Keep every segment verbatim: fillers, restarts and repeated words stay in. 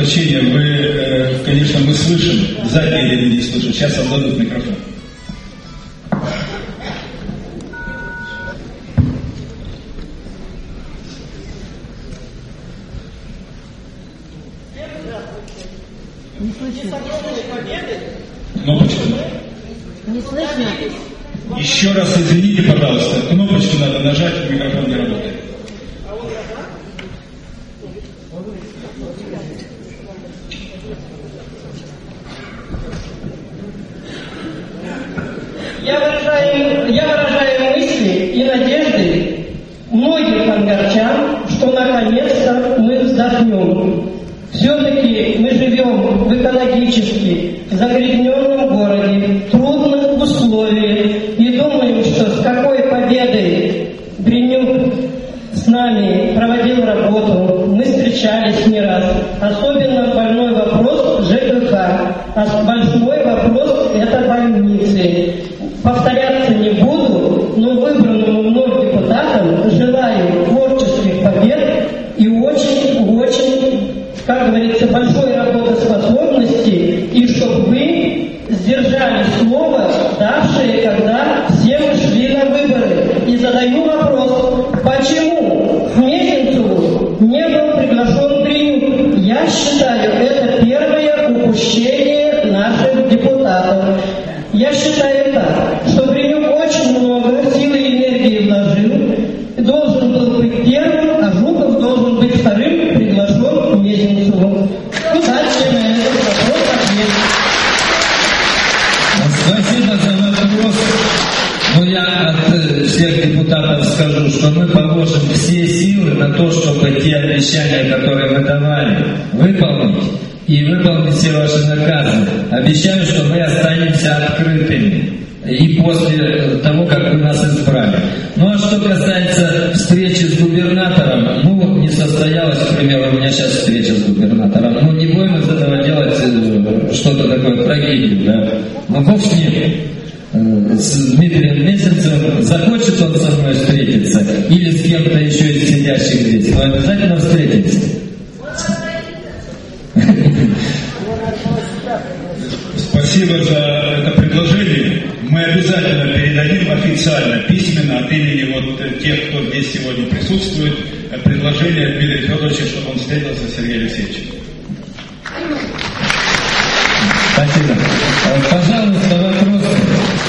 прощения, вы, конечно, мы слышим, сзади или не слышим. Сейчас вам дадут микрофон. Не слышно. Кнопочку. Не слышно. Еще раз извините, пожалуйста, кнопочку надо нажать, микрофон не работает. Я выражаю, я выражаю мысли и надежды многих ангарчан, что наконец-то мы вздохнем. Все-таки мы живем в экологически загрязненном городе, в трудных условиях, и думаем, что с какой победой Бринюк с нами проводил работу, мы встречались не раз. Особенно больной вопрос ЖКХ, а большой вопрос это больницы. Повторяться не буду, но выбранному мной депутатам желаю творческих побед и очень-очень, как говорится, большой работоспособности, и чтобы вы сдержали слово, давшее, когда все мы шли на выборы. И задаю вопрос, почему в Мезенцеву не был приглашен Бринюк? Я считаю, это первое упущение наших депутатов. Я считаю так, что Бринюк очень много силы и энергии вложил, должен был быть первым, а Жуков должен быть вторым, приглашен в Мезенцеву. Удачи на этот вопрос ответ. Спасибо за вопрос. Но я от всех депутатов скажу, что мы положим все силы на то, чтобы те обещания, которые мы давали, выполнить. И выполнить все ваши наказы. Обещаю, что мы останемся открытыми. И после того, как вы нас избрали. Ну а что касается встречи с губернатором, ну не состоялась, к примеру, у меня сейчас встреча с губернатором. Ну не будем из этого делать что-то такое, трагедию, да. Но бог с ним. С Дмитрием Мезенцевым, захочет он со мной встретиться или с кем-то еще из сидящих здесь, то обязательно встретимся. Спасибо за это предложение. Мы обязательно передадим официально, письменно от имени вот тех, кто здесь сегодня присутствует, предложение Дмитрия Федоровича, чтобы он встретился с Сергеем Алексеевичем. Спасибо. Пожалуйста, вопросы.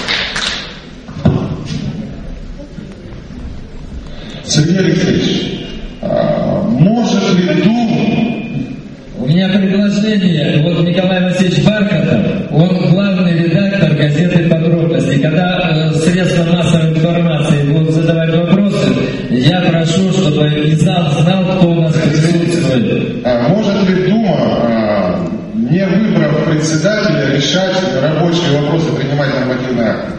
Сергей Алексеевич, может ли Дума... У меня предложение, вот Николай Васильевич Бархатов, он главный редактор газеты «Подробности». Когда э, средства массовой информации будут задавать вопросы, я прошу, чтобы и зал знал, кто у нас присутствует. А может ли Дума, а, не выбрав председателя, решать рабочие вопросы, принимать нормативные акты?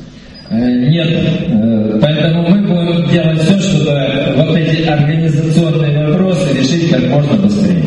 Нет, поэтому мы будем делать все, чтобы вот эти организационные вопросы решить как можно быстрее.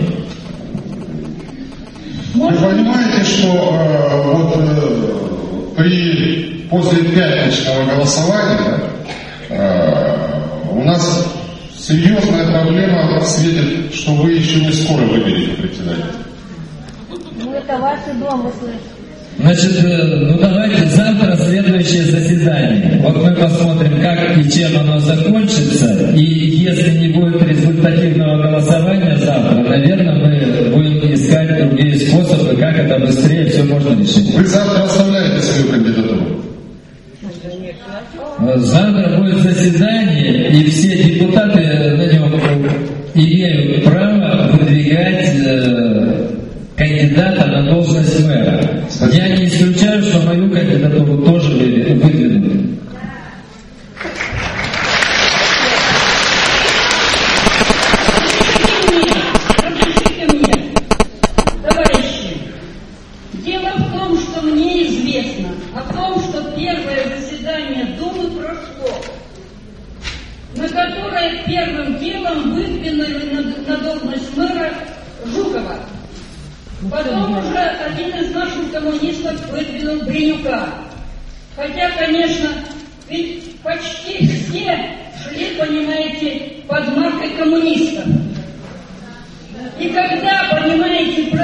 Вы понимаете, что э, вот э, при, после пятничного голосования э, у нас серьезная проблема светит, что вы еще не скоро выберете председателя. Ну это ваш дом, вы слышите. Значит, ну давайте завтра следующее заседание. Вот мы посмотрим, как и чем оно закончится. И если не будет результативного голосования завтра, наверное, мы будем искать другие способы, как это быстрее все можно решить. Вы завтра оставляете свою кандидатуру? Завтра будет заседание, и все депутаты на нем имеют право выдвигать э, кандидата на должность мэра. Я не исключаю, что мою кандидатуру тоже выдвинут. Разрешите мне, товарищи, дело в том, что мне известно о том, что первое заседание Думы прошло, на которое первым делом выдвинули на, на должность мэра Жукова. Потом уже один из наших коммунистов выдвинул Бринюка. Хотя, конечно, ведь почти все шли, понимаете, под маркой коммунистов. И когда, понимаете,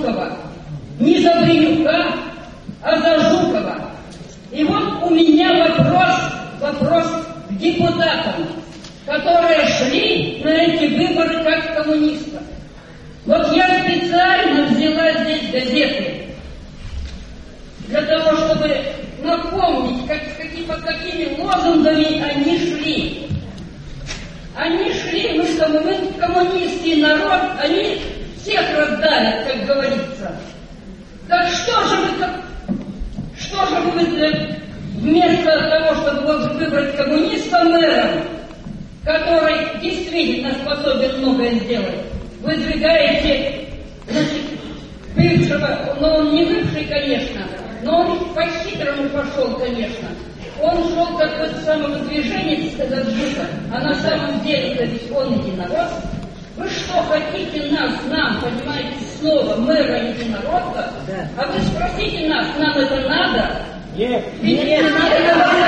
Жукова. Не за Бринюка, а за Жукова. И вот у меня вопрос, вопрос к депутатам, которые шли на эти выборы как коммунисты. Вот я специально взяла здесь газеты для того, чтобы напомнить, как, какие, под какими лозунгами они шли. Они шли, мы, мы коммунистский народ, они всех раздавят, как говорится. Так что же вы, как, что же вы вместо того, чтобы выбрать коммуниста мэром, который действительно способен многое сделать, выдвигаете, значит, бывшего, но он не бывший, конечно, но он по-хитрому пошел, конечно. Он шел какое-то самовыдвижение, сказать, Жука, а на самом деле-то ведь он единорос. Вы что, хотите нас, нам, понимаете, снова мэра единородка? Да. А вы спросите нас, нам это надо? Нет. Ведь нет, не надо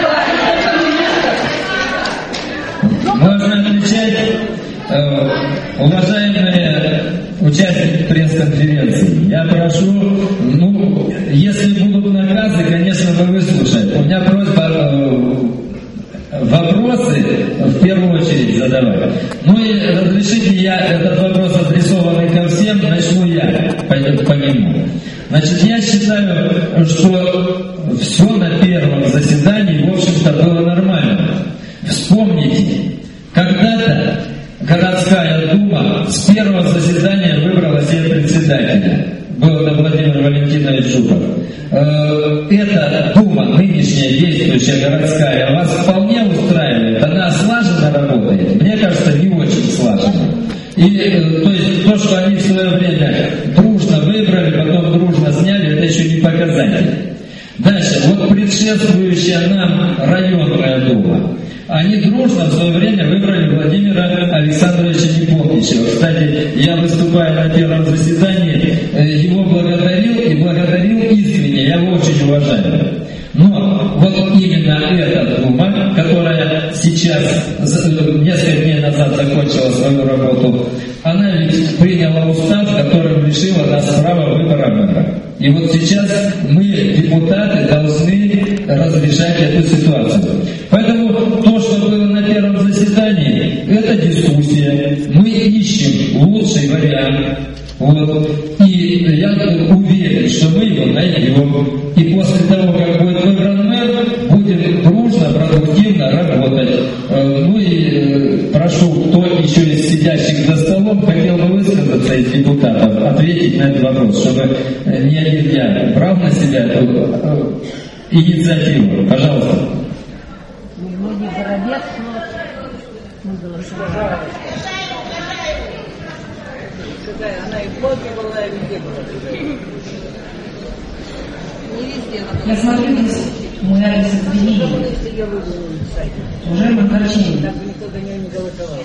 это. Можно отвечать, э, уважаемые участники пресс-конференции. Я прошу, ну, если будут наказы, конечно, вы выслушаете. У меня просьба э, вопросы в первую очередь задавать. Ну и разрешите, я этот вопрос адресованный ко всем, начну я по, по нему. Значит, я считаю, что все на первом заседании, в общем-то, было нормально. Вспомните, когда-то городская дума с первого заседания выбрала себе председателя. Был это Владимир Валентинович Жуков. Эта дума, нынешняя действующая городская, вас вполне устраивает? Она слаженно работает? Мне кажется, не очень слаженно. И, то есть, то, что они в свое время дружно выбрали, потом дружно сняли, это еще не показатель. Дальше, вот предшествующая нам районная дума. Они дружно в свое время выбрали Владимира Александровича Непомнящего. Кстати, я, выступая на первом заседании, его благодарил и благодарил искренне, я его очень уважаю. Но вот именно эта дума, которая сейчас, несколько дней назад закончила свою работу, она ведь приняла устав, которым лишила нас права выбора мэра. И вот сейчас мы, депутаты, должны разрешать эту ситуацию. Поэтому то, что было на первом заседании, это дискуссия. Мы ищем лучший вариант. Вот. И я уверен, что мы его найдем. И после того, как будет выбран мэр, будем дружно, продуктивно работать. Ну и прошу, кто еще из сидящих за столом хотел бы высказаться из депутатов, ответить на этот вопрос, чтобы не один я брал на себя эту инициативу. Пожалуйста. Многие Горобец, но мы голосовали. Она и в блоке была, и везде была. Не везде. Я смотрю, здесь мой адрес обвинения. Уже огорчение. Так никто до нее не голосовал.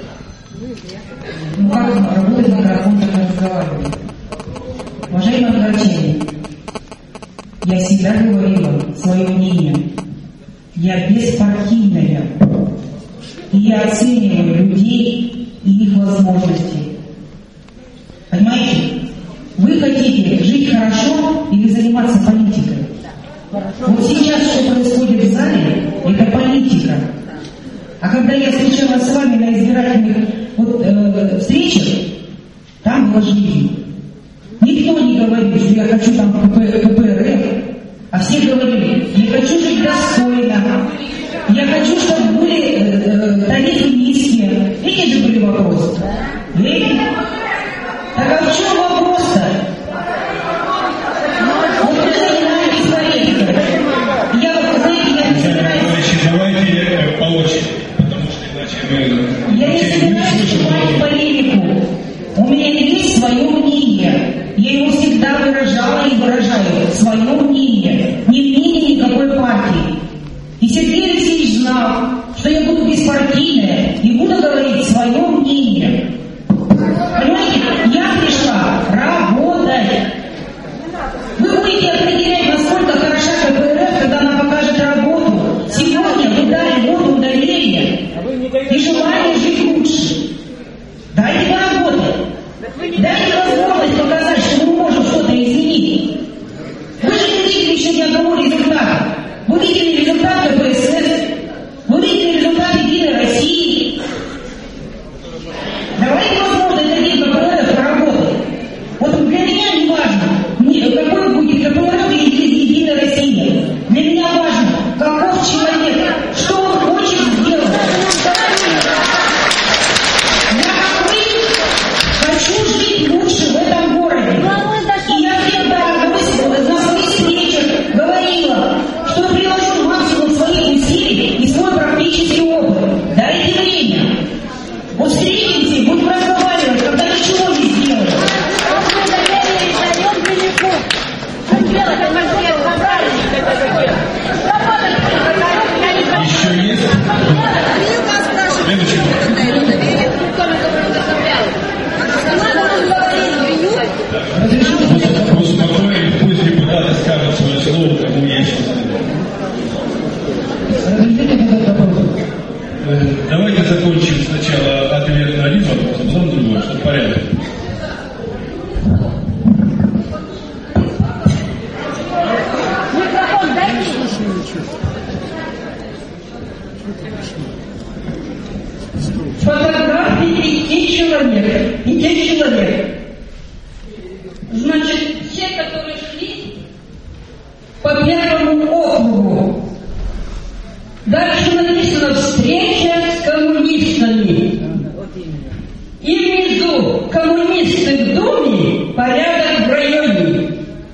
Ну как работать микрофон, так и разговаривать. Уважаемое огорчение, я всегда говорила свое мнение. Я беспартийная. И я оцениваю людей и их возможности. Понимаете? Вы хотите жить хорошо или заниматься политикой? Вот сейчас, что происходит в зале, это политика. А когда я встречалась с вами на избирательных вот, э, встречах, там была жизнь. Никто не говорит, что я хочу там КПРФ, а все говорили, я хочу жить достойно, я хочу, чтобы были э, тарифы низкие. Эти же были вопросы. Видите? Так а в чем вопрос-то? Вот вы занимаетесь политикой. Я, знаете, я не собираюсь... Давайте по очереди, потому что иначе мы... Я не собираюсь вступать в полемику. У меня есть свое мнение. Я его всегда выражала и выражаю. Свое мнение. Не мнение никакой партии. И Сергей Алексеевич знал, что я буду беспартийная и буду говорить свое мнение. Понимаете, я пришла работать. Вы будете определять, насколько хороша КПРФ, когда она покажет работу. Сегодня вы дали воду доверия и желание жить лучше. Дайте поработать. Дайте возможность показать, что мы можем Фотографии пяти человек. Пяти человек. Значит, все, которые шли по первому округу. Дальше написано «Встреча с коммунистами». И внизу «Коммунисты в Думе, порядок в районе».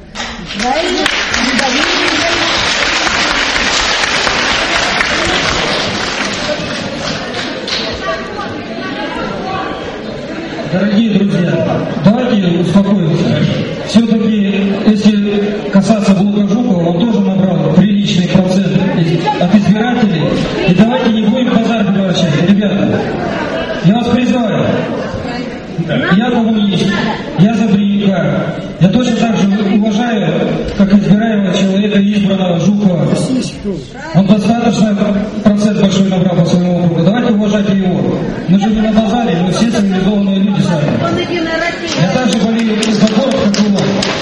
Дорогие друзья, давайте успокоимся. Все-таки, если касаться блока Жукова, он тоже набрал приличный процент от избирателей. И давайте не будем базар превращать. Ребята, я вас призываю. Я коммунист, я за Бринька. Я точно так же уважаю, как избираемого человека, избранного Жукова. Он достаточно процент большой набрал по своему округу. Давайте уважать его. Мы же не на базаре, мы все цивилизованные люди сами. Я также болею за город, как и он.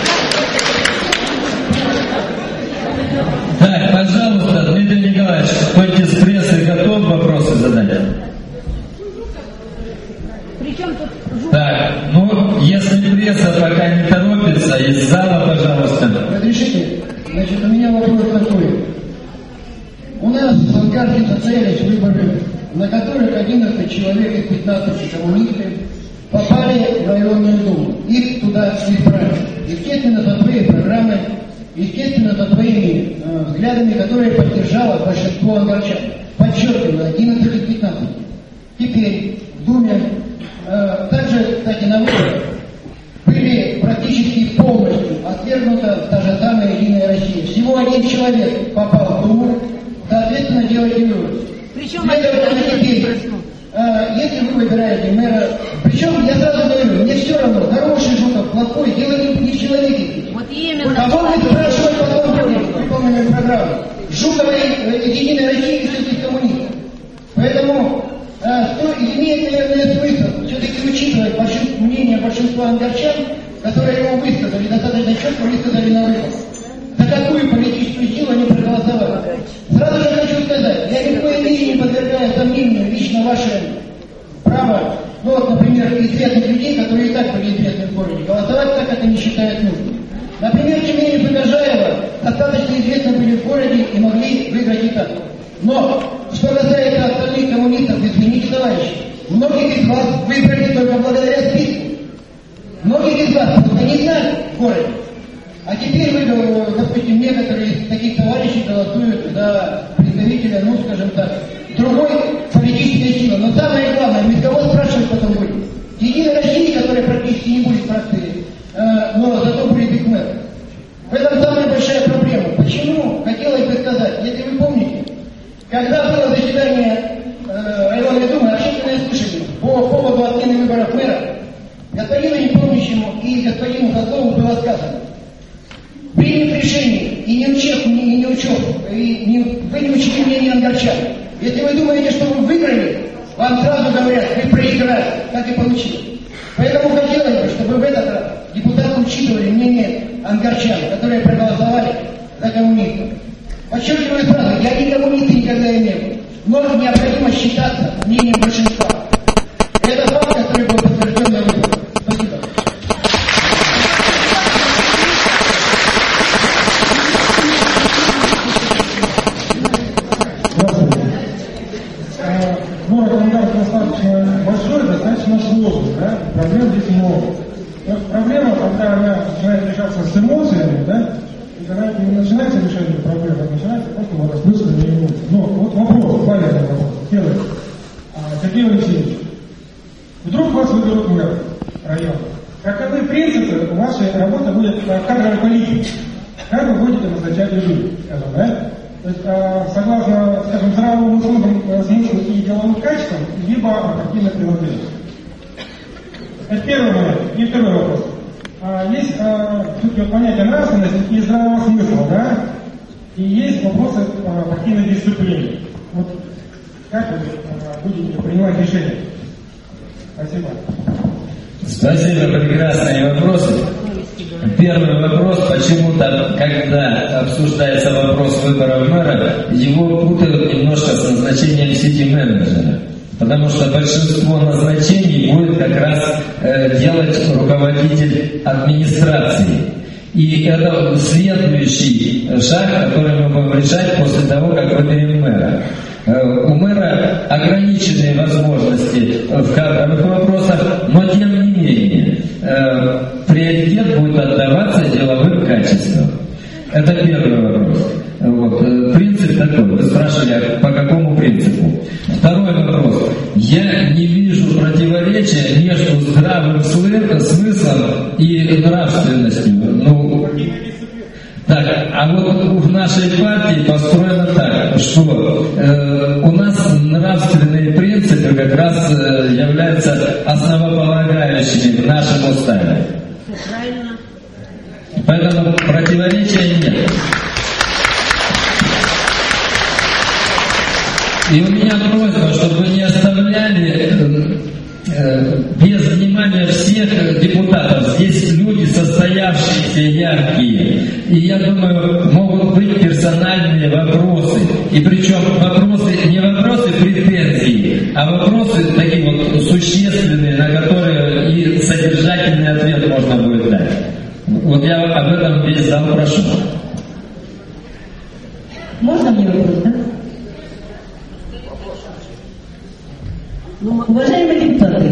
Так, пожалуйста, Дмитрий Николаевич, хоть из прессы готов вопросы задать? Так, ну, если пресса пока не торопится, из зала, пожалуйста. Разрешите? Значит, у меня вопрос такой. У нас в Ангарке состоялись выборы, на которых одиннадцать человек из пятнадцати коммунистов попали в районную думу. Их туда избрали. Естественно, за свои программы, естественно, за своими э, взглядами, которые поддержало большинство ангарчан. Подчеркиваю, одиннадцать из пятнадцати. Теперь в Думе э, также, кстати, на выборах были практически полностью отвергнута та же самая Единая Россия. Всего один человек попал в Думу, соответственно, делайте вывод. Причем Следовательно, теперь, э, если вы выбираете мэра, причем я сразу говорю, мне все равно, хороший Жуков, плохой, дело не в человеке. Вот именно. Кого вы спрашиваете потом в выполненную программу? Жукова и Единая Россия и все-таки коммунисты. Поэтому э, что имеет, наверное, смысл все-таки учитывать большинство, мнение большинства ангарчан, которые его высказали, достаточно четко высказали на выборах. За какую политическую силу они проголосовали. Сразу же хочу сказать, я ни в коей мере не подвергаю сомнению лично ваше право, ну вот, например, известных людей, которые и так были известны в городе, голосовать так, как они считают нужным. Например, Тюмень и Погожаева достаточно известны были в городе и могли выиграть и так. Но, что касается остальных коммунистов, извините, товарищи, многих из вас выбрали только благодаря списку. Многих из вас просто не знали в городе. А теперь вы, допустим, некоторые из таких товарищей голосуют за представителя, ну, скажем так, другой политической силы. Но самое главное, мы кого спрашивать потом будем? Единой России, которая практически не будет фракции, э, но зато будет их мэр. В этом самая большая проблема. Почему? Хотелось бы сказать, если вы помните, когда было заседание э, районной думы, общественное слушание по поводу отмены выборов мэра, господину Непомнящему и господину Козлову было сказано: принят решение и не учет, и не учет, и не, вы не учили мнение ангарчан. Если вы думаете, что вы выиграли, вам сразу говорят, вы проиграли, так и получилось. Поэтому хотелось бы, чтобы в этот раз депутаты учитывали мнение ангарчан, которые проголосовали за коммунистов. Подчеркиваю сразу, я не коммунист никогда и не был, но необходимо считаться мнением большинства. Это факт, который был подтвержден на выборах. Спасибо. Город Ангарск достаточно большой, достаточно сложный, да? Проблем здесь много. Вот проблема, когда она начинает решаться с эмоциями, да? И когда не начинается решение проблемы, а начинается просто вот осмысленные эмоции. Но вот вопрос, правильный вопрос, первый. А, Сергей Алексеевич, вдруг вас выберут мэр района. Каковы принципы вашей работы будет в кадровой политике? Как вы будете назначать людей, скажем, да? То есть, а, согласно, скажем, здравому смыслу и деловым качествам, либо партийной принадлежности. Это первый момент. И второй вопрос. А, есть а, тут вот понятие нравственности и здравого смысла, да? И есть вопросы а, партийной дисциплины. Вот как вы а, будете принимать решения? Спасибо. Спасибо, прекрасные вопросы. Первый вопрос, почему-то, когда обсуждается вопрос выбора мэра, его путают немножко с назначением сити-менеджера. Потому что большинство назначений будет как раз э, делать руководитель администрации. И это следующий шаг, который мы будем решать после того, как выберем мэра. У мэра ограниченные возможности в кадровых вопросах, но тем не менее приоритет будет отдаваться деловым качествам. Это первый вопрос. Вот. Принцип такой. Вы спрашивали, по какому принципу? Второй вопрос. Я не вижу противоречия между здравым смыслом и нравственностью. Ну, так, а вот в нашей партии построено так, что э, у нас нравственные принципы как раз э, являются основополагающими в нашем уставе. Правильно. Поэтому противоречия нет. И у меня просьба, чтобы вы не оставляли э, без внимания всех депутатов. Здесь люди состоявшиеся, яркие. И я думаю, могут быть персональные вопросы. И причем вопросы, не вопросы претензий, а вопросы такие вот существенные, на которые и содержательный ответ можно будет дать. Вот я об этом весь зал прошу. Можно мне вопрос, да? Уважаемые депутаты,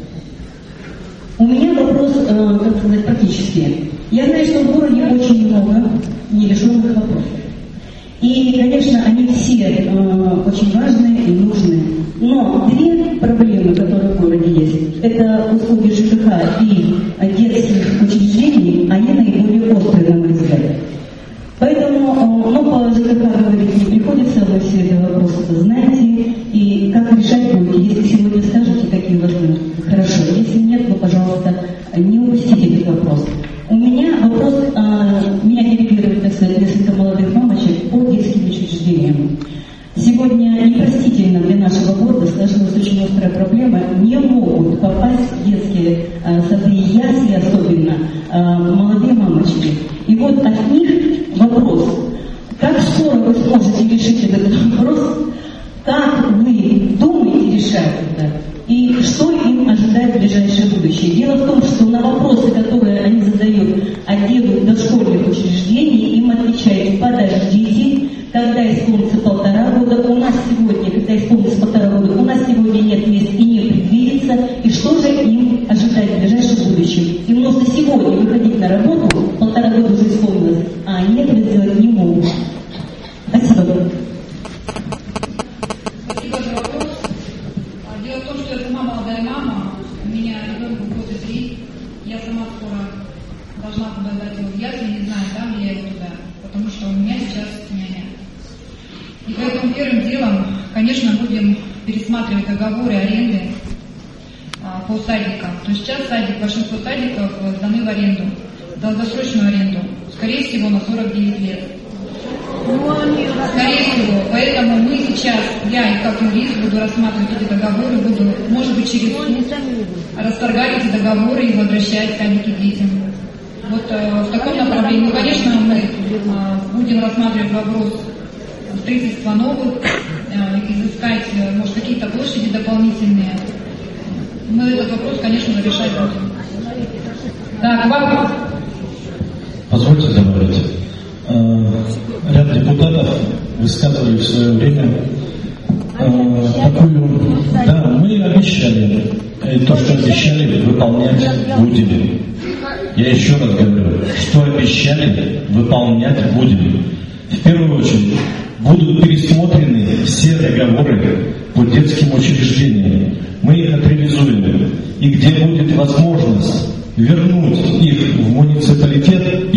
у меня вопрос, э, как сказать, практически. Я знаю, что в городе очень много нерешенных вопросов. И, конечно, они все э, очень важные и нужные. Но две проблемы, которые в городе есть, это услуги ЖКХ и детских учреждений, они наиболее острые, на мой взгляд. Поэтому, ну, по ЖКХ говорить не приходится, вы все эти вопросы знаете, и как решать будете, если сегодня скажете, какие важны, хорошо, если нет, то, пожалуйста, не упустите этот вопрос. У меня вопрос, а, меня делегирует, так сказать, несколько молодых мамочек по детским учреждениям. Сегодня непростительно для нашего города сложилась очень острая проблема, не могут попасть в детские а, сады и ясли, особенно а, молодые мамочки. И вот от них вопрос, как скоро вы сможете решить этот вопрос, как вы думаете решать это, и что им ожидать в ближайшее будущее. Дело в том, что на вопросы, которые они задают отделу дошкольных учреждений, им отвечают: подождите, когда исполнится полтора года, у нас сегодня, когда исполнится полтора года, у нас сегодня нет мест и не предвидится, и что же им ожидать в ближайшем будущем. Им нужно сегодня выходить на работу, полтора года уже исполнилось, а они этого сделать не могут. Спасибо. Спасибо за вопрос. Дело в том, что я сама молодая мама, у меня ребенку год и три, я сама скоро должна туда дать его в ясли, не знаю, дам ли я его туда, потому что у меня сейчас няня. И поэтому первым делом, конечно, будем пересматривать договоры аренды а, по садикам. То есть сейчас садик, большинство садиков сданы в аренду, долгосрочную аренду, скорее всего на сорок девять лет. Скорее всего, поэтому мы сейчас, я как юрист буду рассматривать эти договоры, буду, может быть, через суд расторгать эти договоры и возвращать садики детям. Вот э, в таком направлении, ну, конечно, мы э, будем рассматривать вопрос строительства новых, э, изыскать, э, может, какие-то площади дополнительные. Мы этот вопрос, конечно, решать будем. Так, вопрос. Позвольте добавить. Ряд депутатов высказывали в свое время э, такую... Да, мы обещали, и то, что обещали, выполнять будем. Я еще раз говорю, что обещали, выполнять будем. В первую очередь, будут пересмотрены все договоры по детским учреждениям. Мы их отревизуем. И где будет возможность вернуть их в муниципалитет,